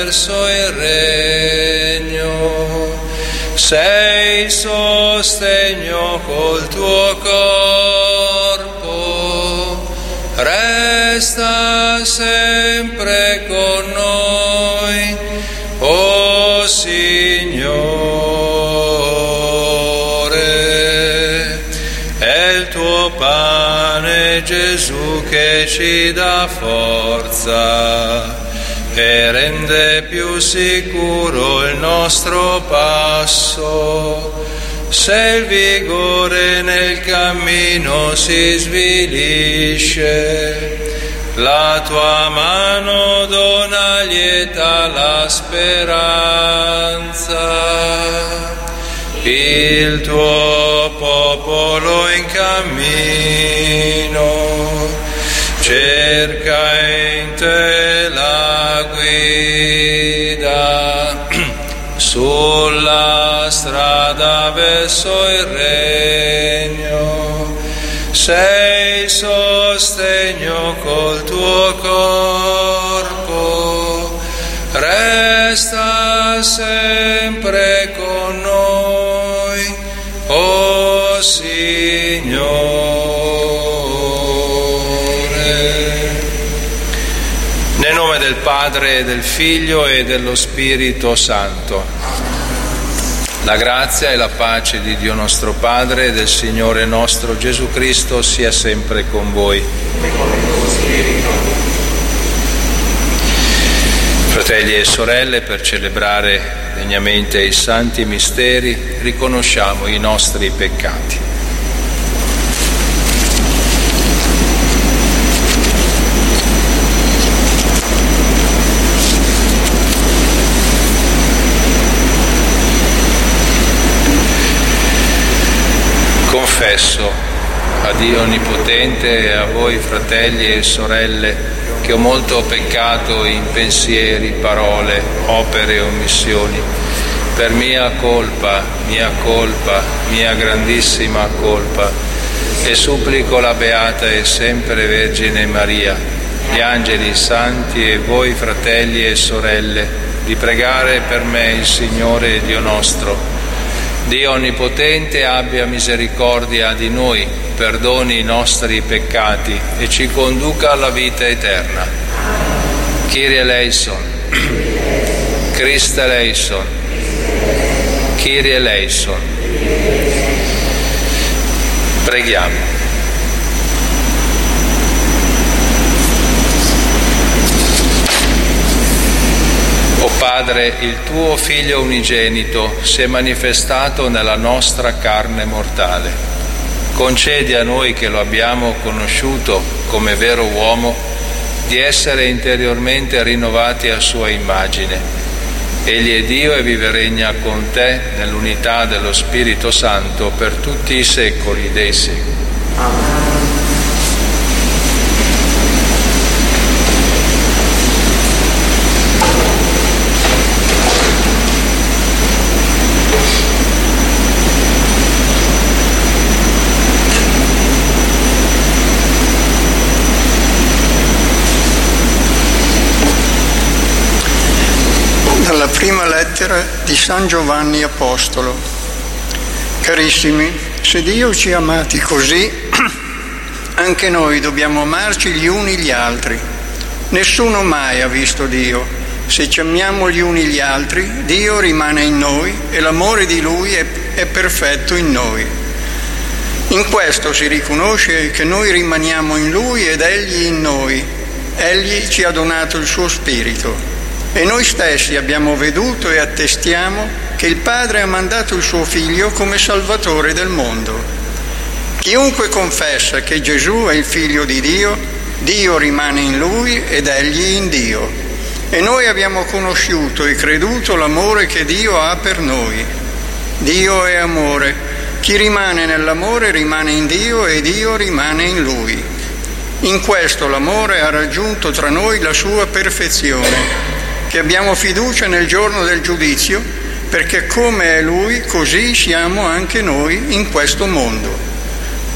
verso il regno. Sei sostegno col tuo corpo, resta sempre con noi, o Signore. È il tuo pane, Gesù, che ci dà forza e rende più sicuro il nostro passo. Se il vigore nel cammino si svilisce, la tua mano dona lieta la speranza. Il tuo popolo in cammino cerca in te la guida sulla strada verso il regno. Sei sostegno col tuo corpo, resta sempre con noi, o Signore. Nel nome del Padre, del Figlio e dello Spirito Santo. La grazia e la pace di Dio nostro Padre e del Signore nostro Gesù Cristo sia sempre con voi. Fratelli e sorelle, per celebrare degnamente i santi misteri, riconosciamo i nostri peccati. Confesso a Dio Onnipotente e a voi, fratelli e sorelle, che ho molto peccato in pensieri, parole, opere e omissioni, per mia colpa, mia grandissima colpa, e supplico la Beata e sempre Vergine Maria, gli angeli santi e voi, fratelli e sorelle, di pregare per me il Signore Dio nostro. Dio Onnipotente abbia misericordia di noi, perdoni i nostri peccati e ci conduca alla vita eterna. Kyrie eleison, Christe eleison, Kyrie eleison. Preghiamo. O Padre, il tuo Figlio unigenito si è manifestato nella nostra carne mortale. Concedi a noi che lo abbiamo conosciuto come vero uomo di essere interiormente rinnovati a sua immagine. Egli è Dio e vive e regna con te nell'unità dello Spirito Santo per tutti i secoli dei secoli. Amen. Dalla prima lettera di San Giovanni Apostolo. Carissimi, se Dio ci ha amati così, anche noi dobbiamo amarci gli uni gli altri. Nessuno mai ha visto Dio. Se ci amiamo gli uni gli altri, Dio rimane in noi e l'amore di Lui è perfetto in noi. In questo si riconosce che noi rimaniamo in Lui ed Egli in noi. Egli ci ha donato il suo Spirito. E noi stessi abbiamo veduto e attestiamo che il Padre ha mandato il suo Figlio come Salvatore del mondo. Chiunque confessa che Gesù è il Figlio di Dio, Dio rimane in Lui ed Egli in Dio. E noi abbiamo conosciuto e creduto l'amore che Dio ha per noi. Dio è amore. Chi rimane nell'amore rimane in Dio e Dio rimane in Lui. In questo l'amore ha raggiunto tra noi la sua perfezione, che abbiamo fiducia nel giorno del giudizio, perché come è Lui, così siamo anche noi in questo mondo.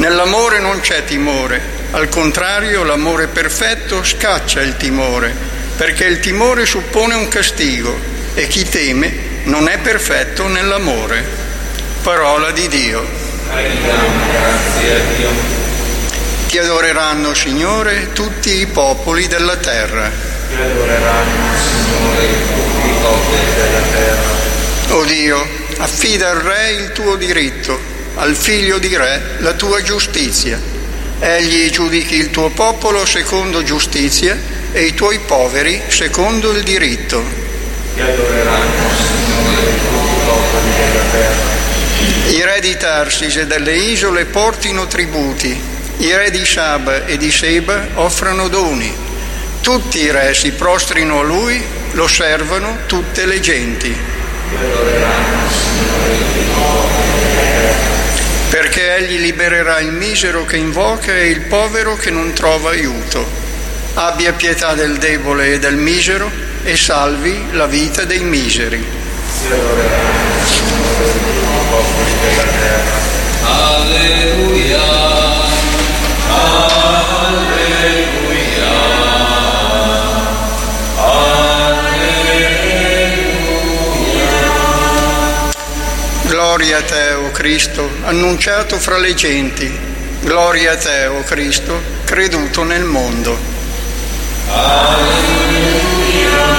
Nell'amore non c'è timore, al contrario l'amore perfetto scaccia il timore, perché il timore suppone un castigo e chi teme non è perfetto nell'amore. Parola di Dio. Grazie a Dio. Ti adoreranno, Signore, tutti i popoli della terra. Ti adoreranno, Signore, tutti i popoli della terra. O Dio, affida al Re il tuo diritto, al Figlio di Re la tua giustizia. Egli giudichi il tuo popolo secondo giustizia e i tuoi poveri secondo il diritto. Ti adoreranno, Signore, tutti i popoli della terra. I re di Tarsis e delle isole portino tributi, i re di Saba e di Seba offrano doni. Tutti i re si prostrino a lui, lo servano tutte le genti. Ti adoreranno, Signore, tutti i popoli della terra. Perché egli libererà il misero che invoca e il povero che non trova aiuto. Abbia pietà del debole e del misero e salvi la vita dei miseri. Ti adoreranno, Signore, tutti i popoli della terra. Alleluia, alleluia, alleluia. Gloria a te, o Cristo, annunciato fra le genti. Gloria a te, o Cristo, creduto nel mondo. Alleluia.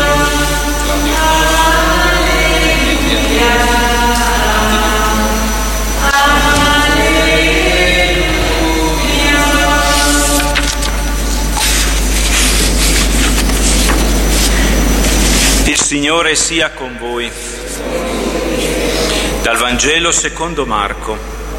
Il Signore sia con voi. Dal Vangelo secondo Marco.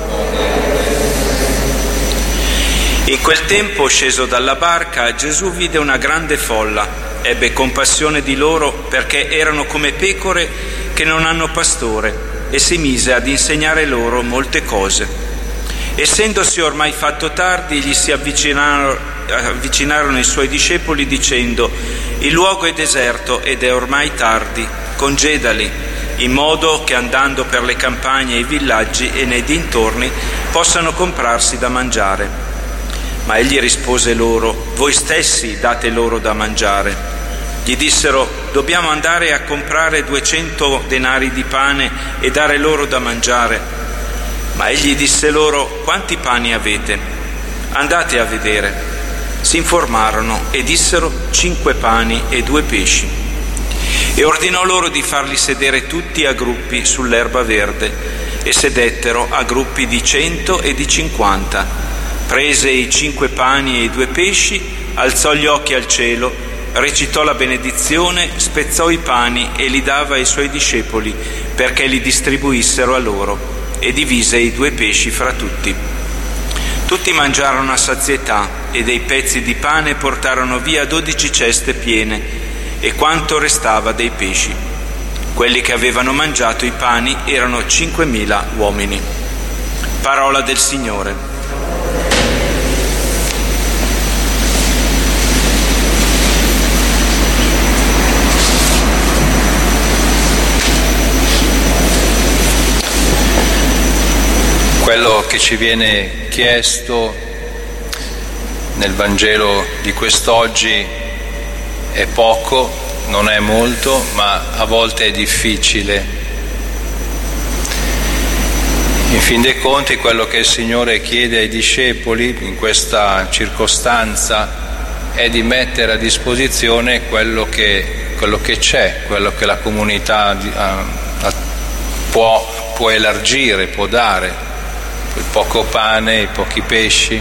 In quel tempo, sceso dalla barca, Gesù vide una grande folla. Ebbe compassione di loro perché erano come pecore che non hanno pastore e si mise ad insegnare loro molte cose. Essendosi ormai fatto tardi, gli si avvicinarono i suoi discepoli dicendo: il luogo è deserto ed è ormai tardi, congedali, in modo che andando per le campagne e i villaggi e nei dintorni possano comprarsi da mangiare. Ma egli rispose loro: voi stessi date loro da mangiare. Gli dissero: dobbiamo andare a comprare 200 denari di pane e dare loro da mangiare. Ma egli disse loro: quanti pani avete? Andate a vedere. Si informarono e dissero: 5 pani e 2 pesci. E ordinò loro di farli sedere tutti a gruppi sull'erba verde, e sedettero a gruppi di 100 e di 50. Prese i 5 pani e i 2 pesci, alzò gli occhi al cielo, recitò la benedizione, spezzò i pani e li dava ai suoi discepoli perché li distribuissero a loro, e divise i 2 pesci fra tutti. Tutti mangiarono a sazietà e dei pezzi di pane portarono via 12 ceste piene e quanto restava dei pesci. Quelli che avevano mangiato i pani erano 5.000 uomini. Parola del Signore. Quello che ci viene chiesto nel Vangelo di quest'oggi è poco, non è molto, ma a volte è difficile. In fin dei conti, quello che il Signore chiede ai discepoli in questa circostanza è di mettere a disposizione quello che c'è, quello che la comunità può elargire, può dare. Il poco pane, i pochi pesci,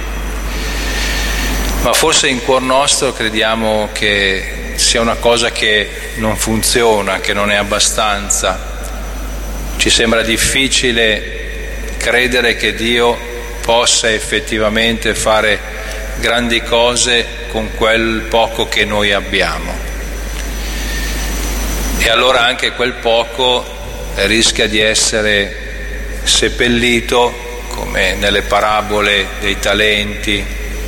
ma forse in cuor nostro crediamo che sia una cosa che non funziona, che non è abbastanza. Ci sembra difficile credere che Dio possa effettivamente fare grandi cose con quel poco che noi abbiamo. E allora anche quel poco rischia di essere seppellito, come nelle parabole dei talenti.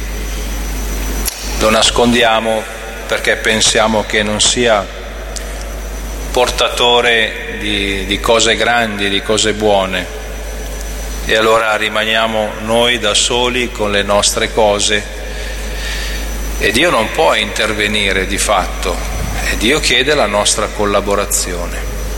Lo nascondiamo perché pensiamo che non sia portatore di cose grandi, di cose buone, e allora rimaniamo noi da soli con le nostre cose E Dio non può intervenire di fatto, e Dio chiede la nostra collaborazione.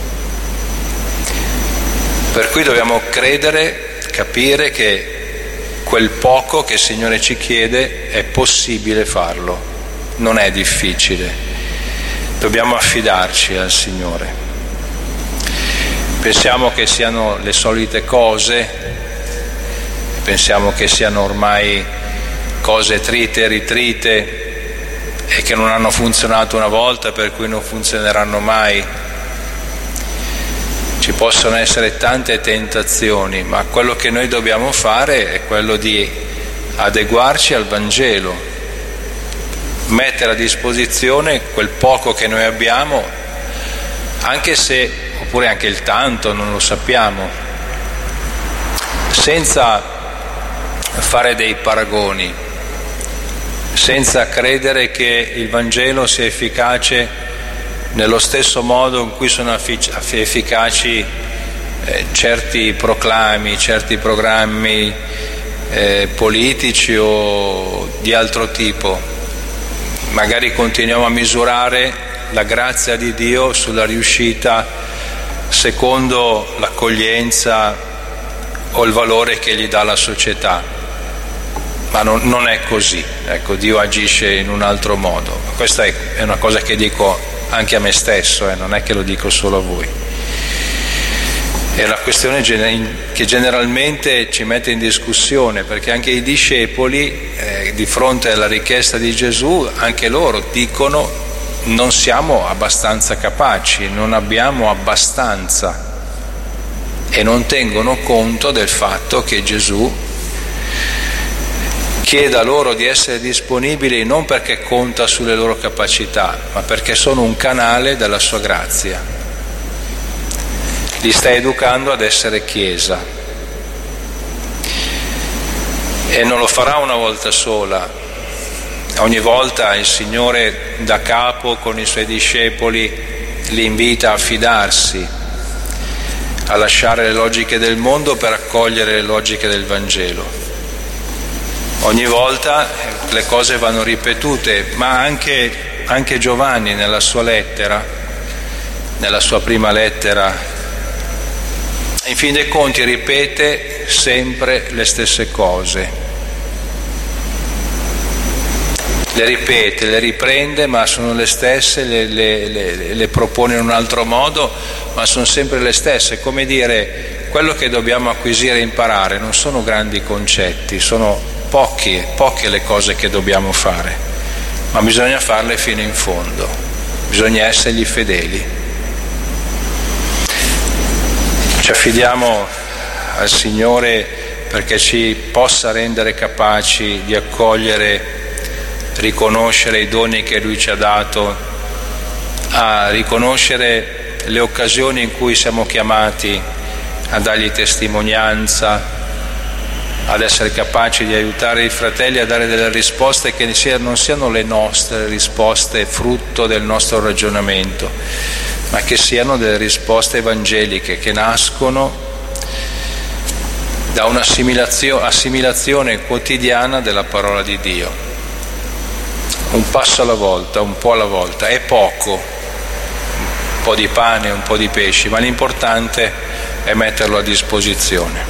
Per cui dobbiamo credere, capire che quel poco che il Signore ci chiede è possibile farlo, non è difficile. Dobbiamo affidarci al Signore. Pensiamo che siano le solite cose, pensiamo che siano ormai cose trite e ritrite e che non hanno funzionato una volta, per cui non funzioneranno mai. Ci possono essere tante tentazioni, ma quello che noi dobbiamo fare è quello di adeguarci al Vangelo, mettere a disposizione quel poco che noi abbiamo, anche se, oppure anche il tanto, non lo sappiamo, senza fare dei paragoni, senza credere che il Vangelo sia efficace nello stesso modo in cui sono efficaci certi proclami, certi programmi politici o di altro tipo. Magari continuiamo a misurare la grazia di Dio sulla riuscita secondo l'accoglienza o il valore che gli dà la società, ma non è così. Ecco, Dio agisce in un altro modo. Questa è una cosa che dico anche a me stesso, non è che lo dico solo a voi. È la questione che generalmente ci mette in discussione, perché anche i discepoli di fronte alla richiesta di Gesù, anche loro dicono: non siamo abbastanza capaci, non abbiamo abbastanza, e non tengono conto del fatto che Gesù chieda loro di essere disponibili non perché conta sulle loro capacità, ma perché sono un canale della sua grazia. Li sta educando ad essere Chiesa, e non lo farà una volta sola. Ogni volta il Signore da capo con i Suoi discepoli li invita a fidarsi, a lasciare le logiche del mondo per accogliere le logiche del Vangelo. Ogni volta le cose vanno ripetute, ma anche Giovanni nella sua lettera, nella sua prima lettera, in fin dei conti ripete sempre le stesse cose. Le ripete, le riprende, ma sono le stesse, le propone in un altro modo, ma sono sempre le stesse. Come dire, quello che dobbiamo acquisire e imparare non sono grandi concetti, sono poche le cose che dobbiamo fare, ma bisogna farle fino in fondo, bisogna essergli fedeli. Ci affidiamo al Signore perché ci possa rendere capaci di accogliere, riconoscere i doni che Lui ci ha dato, a riconoscere le occasioni in cui siamo chiamati a dargli testimonianza, ad essere capaci di aiutare i fratelli a dare delle risposte che non siano le nostre risposte frutto del nostro ragionamento, ma che siano delle risposte evangeliche che nascono da un'assimilazione quotidiana della parola di Dio. Un passo alla volta, un po' alla volta, è poco, un po' di pane, un po' di pesci, ma l'importante è metterlo a disposizione.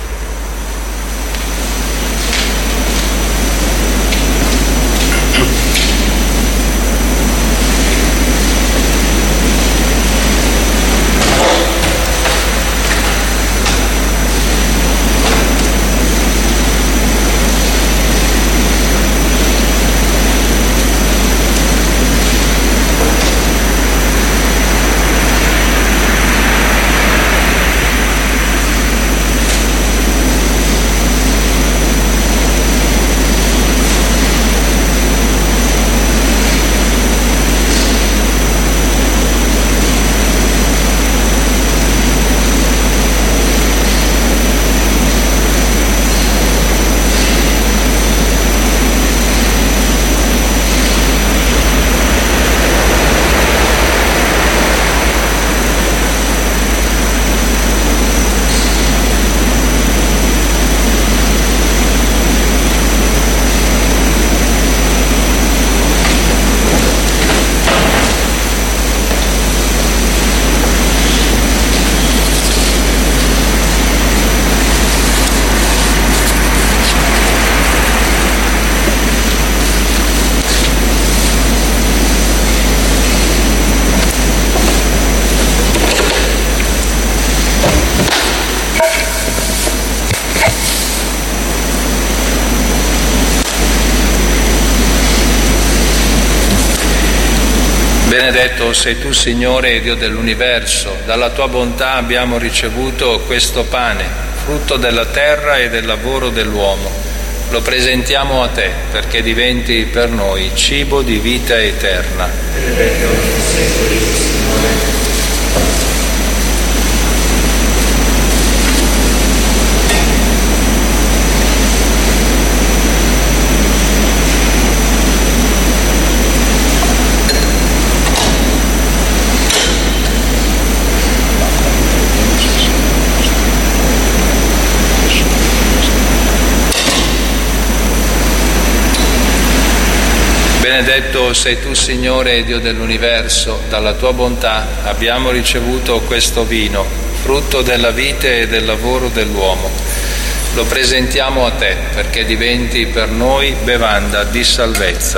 Benedetto sei tu, Signore, Dio dell'universo. Dalla tua bontà abbiamo ricevuto questo pane, frutto della terra e del lavoro dell'uomo. Lo presentiamo a te perché diventi per noi cibo di vita eterna. Benedetto sei tu, Signore. Benedetto sei tu, Signore, Dio dell'universo, dalla tua bontà abbiamo ricevuto questo vino, frutto della vite e del lavoro dell'uomo. Lo presentiamo a te perché diventi per noi bevanda di salvezza.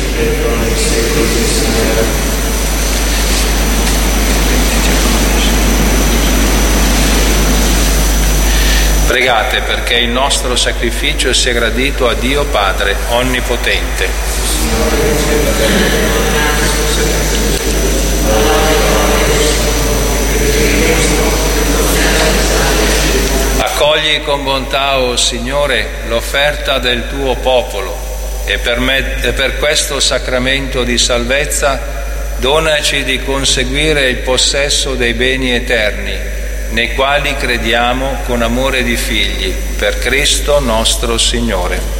Pregate perché il nostro sacrificio sia gradito a Dio Padre Onnipotente. Accogli con bontà, o Signore, l'offerta del tuo popolo e per questo sacramento di salvezza donaci di conseguire il possesso dei beni eterni, nei quali crediamo con amore di figli, per Cristo nostro Signore.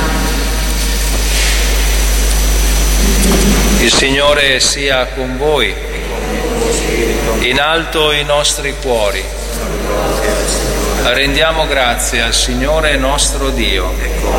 Il Signore sia con voi, in alto i nostri cuori. Rendiamo grazie al Signore nostro Dio.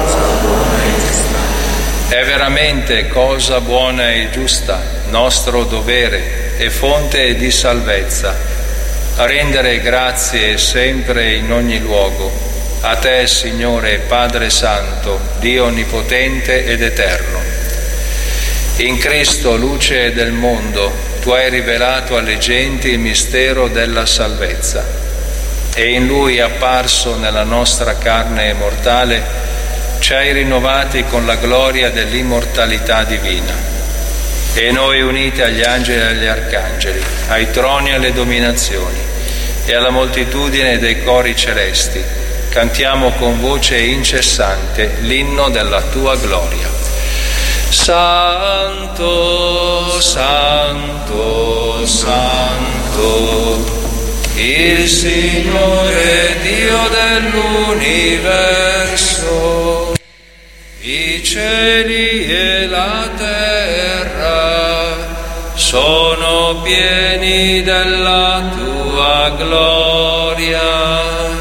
È veramente cosa buona e giusta, nostro dovere e fonte di salvezza, a rendere grazie sempre in ogni luogo a te, Signore Padre Santo, Dio Onnipotente ed Eterno. In Cristo, luce del mondo, tu hai rivelato alle genti il mistero della salvezza e in Lui, apparso nella nostra carne mortale, ci hai rinnovati con la gloria dell'immortalità divina. E noi, uniti agli angeli e agli arcangeli, ai troni e alle dominazioni e alla moltitudine dei cori celesti, cantiamo con voce incessante l'inno della tua gloria. Santo, Santo, Santo, il Signore Dio dell'universo, i cieli e la terra sono pieni della tua gloria.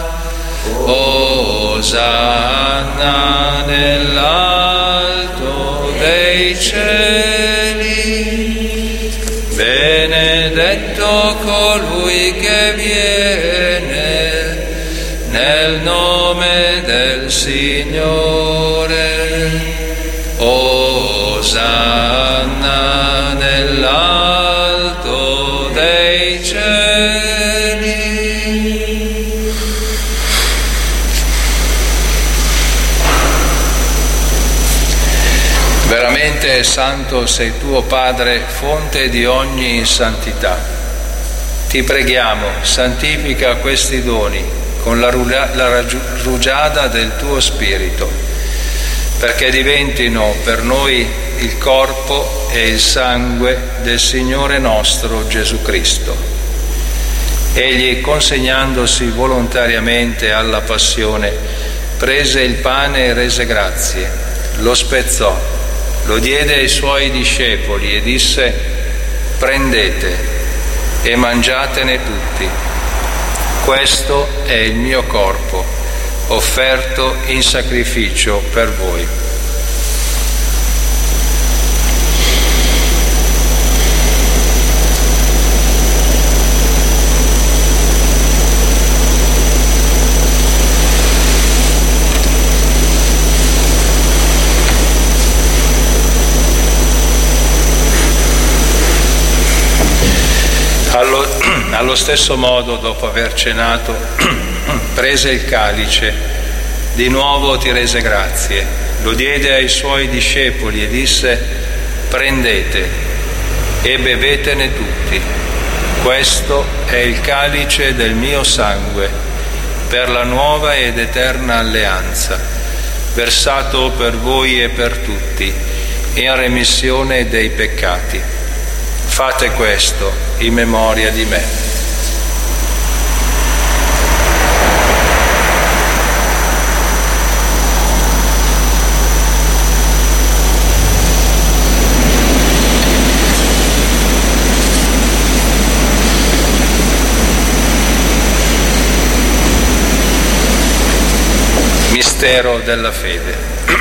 Osanna nell'alto dei cieli, benedetto colui che viene nel nome del Signore. Osanna nell'alto dei cieli. Veramente santo sei tuo Padre, fonte di ogni santità. Ti preghiamo, santifica questi doni con la rugiada del tuo Spirito, perché diventino per noi il corpo e il sangue del Signore nostro Gesù Cristo. Egli, consegnandosi volontariamente alla passione, prese il pane e rese grazie, lo spezzò, lo diede ai suoi discepoli e disse: prendete e mangiatene tutti. Questo è il mio corpo, offerto in sacrificio per voi. Allo stesso modo, dopo aver cenato, prese il calice, di nuovo ti rese grazie, lo diede ai suoi discepoli e disse: prendete e bevetene tutti. Questo è il calice del mio sangue, per la nuova ed eterna alleanza, versato per voi e per tutti, in remissione dei peccati. Fate questo in memoria di me. Mistero della fede.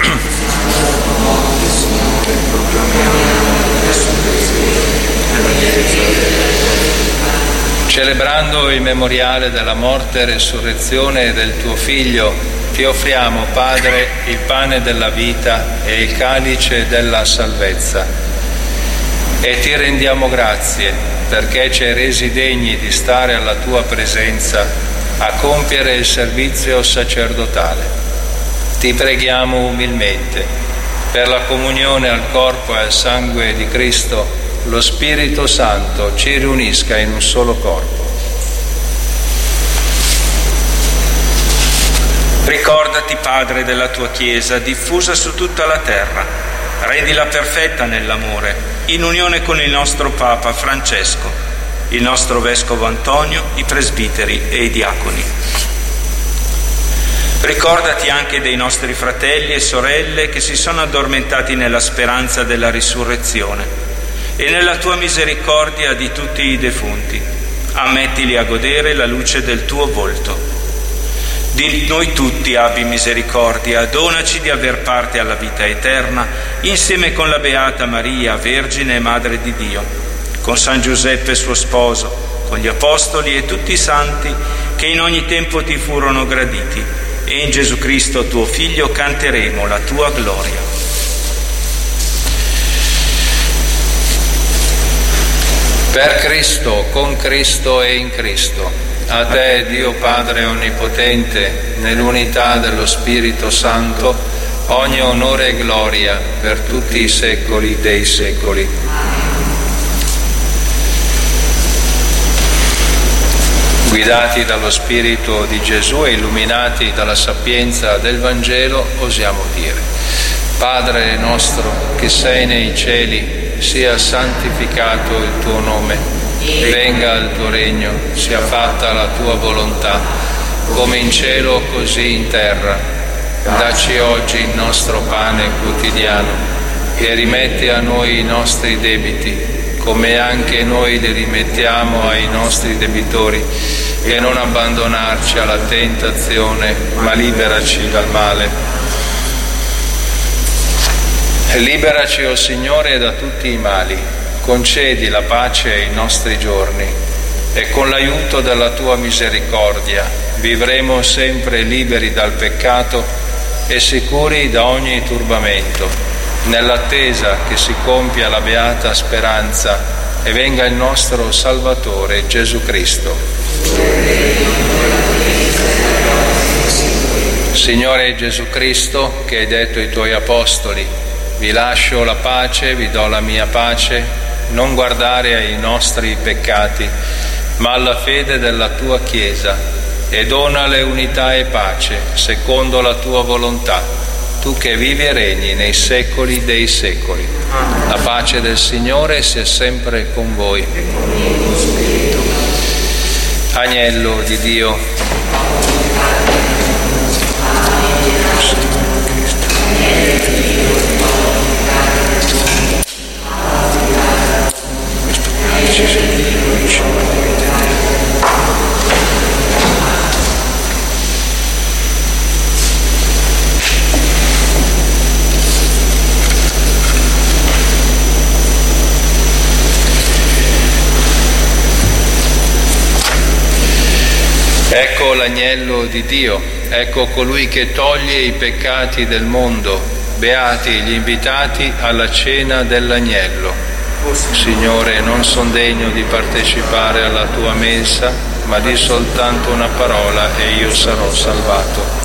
Celebrando il memoriale della morte e resurrezione del tuo Figlio, ti offriamo, Padre, il pane della vita e il calice della salvezza. E ti rendiamo grazie perché ci hai resi degni di stare alla tua presenza a compiere il servizio sacerdotale. Ti preghiamo umilmente, per la comunione al corpo e al sangue di Cristo, lo Spirito Santo ci riunisca in un solo corpo. Ricordati, Padre, della tua Chiesa diffusa su tutta la terra, rendila perfetta nell'amore, in unione con il nostro Papa Francesco, il nostro Vescovo Antonio, i presbiteri e i diaconi. Ricordati anche dei nostri fratelli e sorelle che si sono addormentati nella speranza della risurrezione e nella tua misericordia di tutti i defunti. Ammettili a godere la luce del tuo volto. Di noi tutti abbi misericordia, donaci di aver parte alla vita eterna, insieme con la Beata Maria, Vergine e Madre di Dio, con San Giuseppe suo sposo, con gli Apostoli e tutti i santi che in ogni tempo ti furono graditi, e in Gesù Cristo tuo Figlio canteremo la tua gloria. Per Cristo, con Cristo e in Cristo, a te, Dio Padre Onnipotente, nell'unità dello Spirito Santo, ogni onore e gloria per tutti i secoli dei secoli. Guidati dallo Spirito di Gesù e illuminati dalla sapienza del Vangelo, osiamo dire: Padre nostro che sei nei cieli, sia santificato il tuo nome, venga il tuo regno, sia fatta la tua volontà, come in cielo così in terra. Dacci oggi il nostro pane quotidiano e rimetti a noi i nostri debiti, come anche noi li rimettiamo ai nostri debitori, e non abbandonarci alla tentazione, ma liberaci dal male. Liberaci, o Signore, da tutti i mali, concedi la pace ai nostri giorni, e con l'aiuto della tua misericordia vivremo sempre liberi dal peccato e sicuri da ogni turbamento, nell'attesa che si compia la beata speranza e venga il nostro Salvatore Gesù Cristo. Signore Gesù Cristo, che hai detto ai tuoi apostoli: vi lascio la pace, vi do la mia pace, non guardare ai nostri peccati, ma alla fede della tua Chiesa, e donale unità e pace, secondo la tua volontà, tu che vivi e regni nei secoli dei secoli. La pace del Signore sia sempre con voi. Agnello di Dio, ecco l'agnello di Dio, ecco colui che toglie i peccati del mondo. Beati gli invitati alla cena dell'agnello. Signore, non son degno di partecipare alla tua mensa, ma di soltanto una parola e io sarò salvato.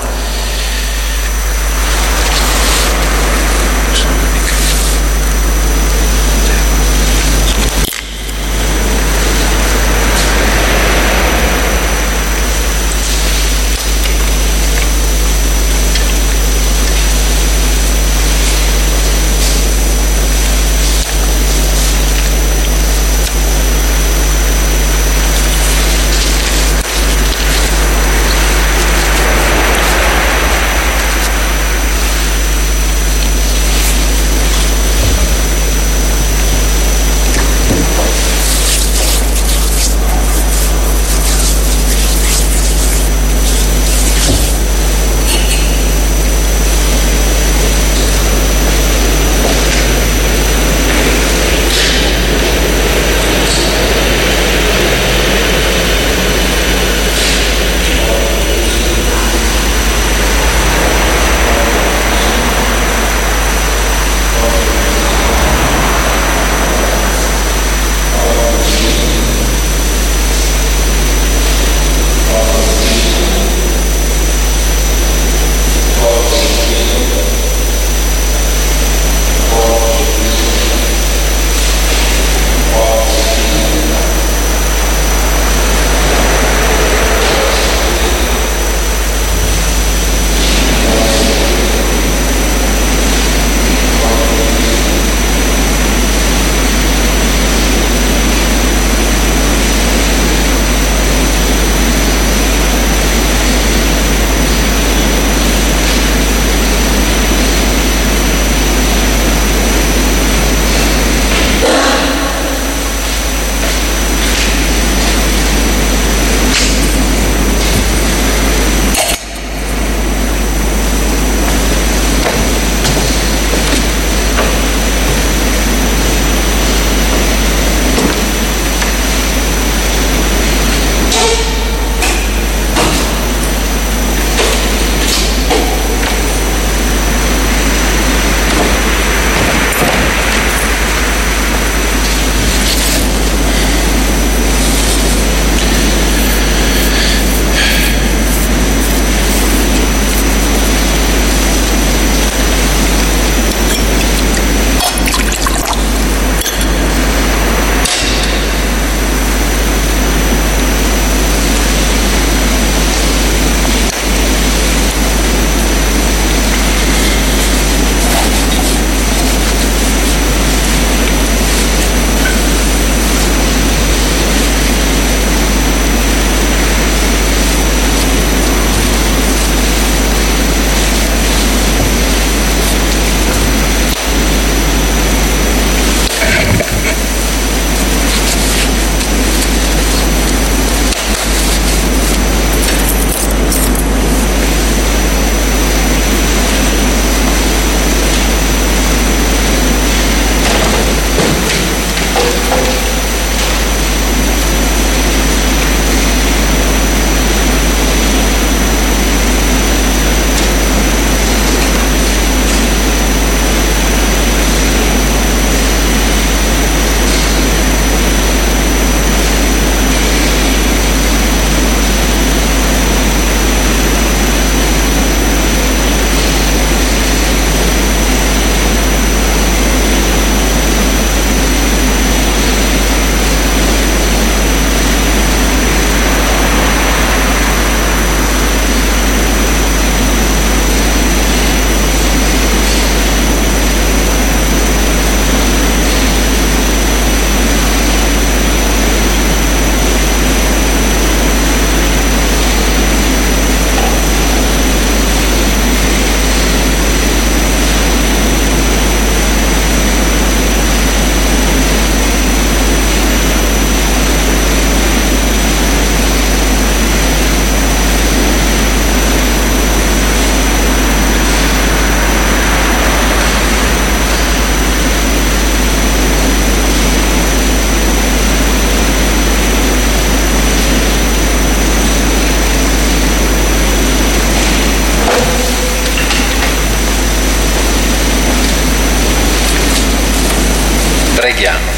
Preghiamo.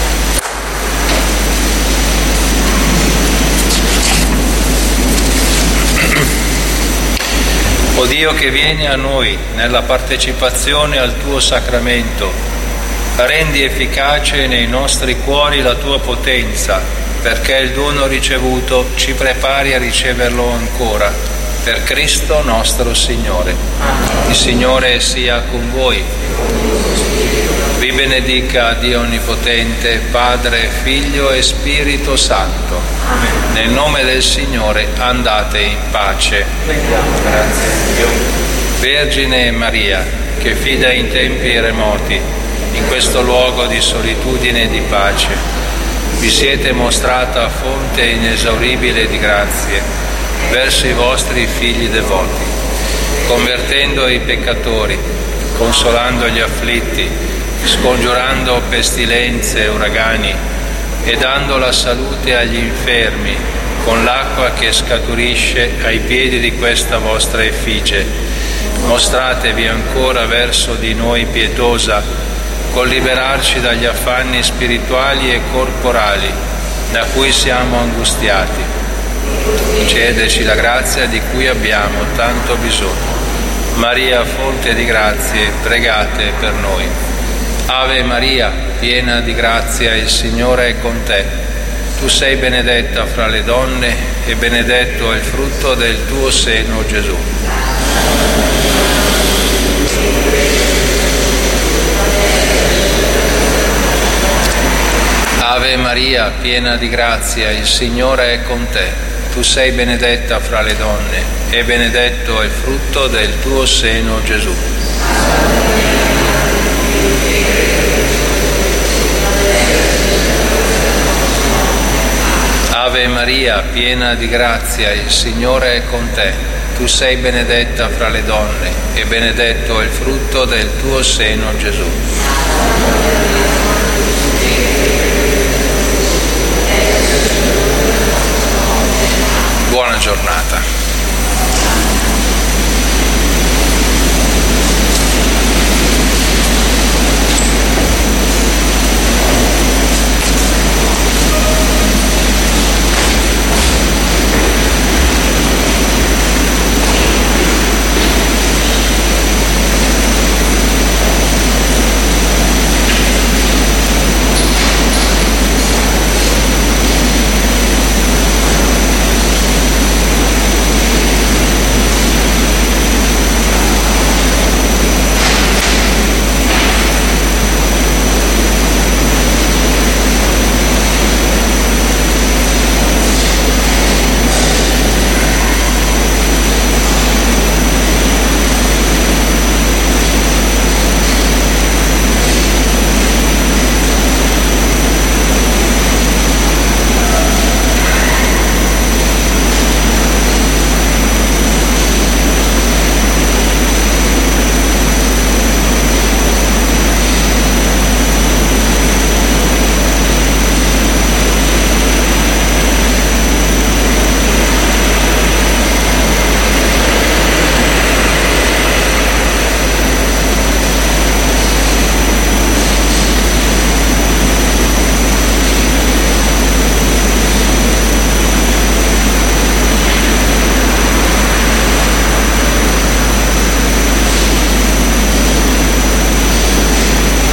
O Dio che vieni a noi nella partecipazione al tuo sacramento, rendi efficace nei nostri cuori la tua potenza, perché il dono ricevuto ci prepari a riceverlo ancora, per Cristo nostro Signore. Il Signore sia con voi. Vi benedica Dio Onnipotente, Padre, Figlio e Spirito Santo. Nel nome del Signore andate in pace. Grazie a Dio. Vergine Maria, che fida in tempi remoti, in questo luogo di solitudine e di pace, vi siete mostrata fonte inesauribile di grazie verso i vostri figli devoti, convertendo i peccatori, consolando gli afflitti, scongiurando pestilenze e uragani e dando la salute agli infermi con l'acqua che scaturisce ai piedi di questa vostra effigie. Mostratevi ancora verso di noi pietosa, col liberarci dagli affanni spirituali e corporali da cui siamo angustiati. Concedeci la grazia di cui abbiamo tanto bisogno. Maria, fonte di grazie, pregate per noi. Ave Maria, piena di grazia, il Signore è con te. Tu sei benedetta fra le donne e benedetto è il frutto del tuo seno, Gesù. Ave Maria, piena di grazia, il Signore è con te. Tu sei benedetta fra le donne e benedetto è il frutto del tuo seno, Gesù. Ave Maria, piena di grazia, il Signore è con te. Tu sei benedetta fra le donne e benedetto è il frutto del tuo seno, Gesù. Buona giornata.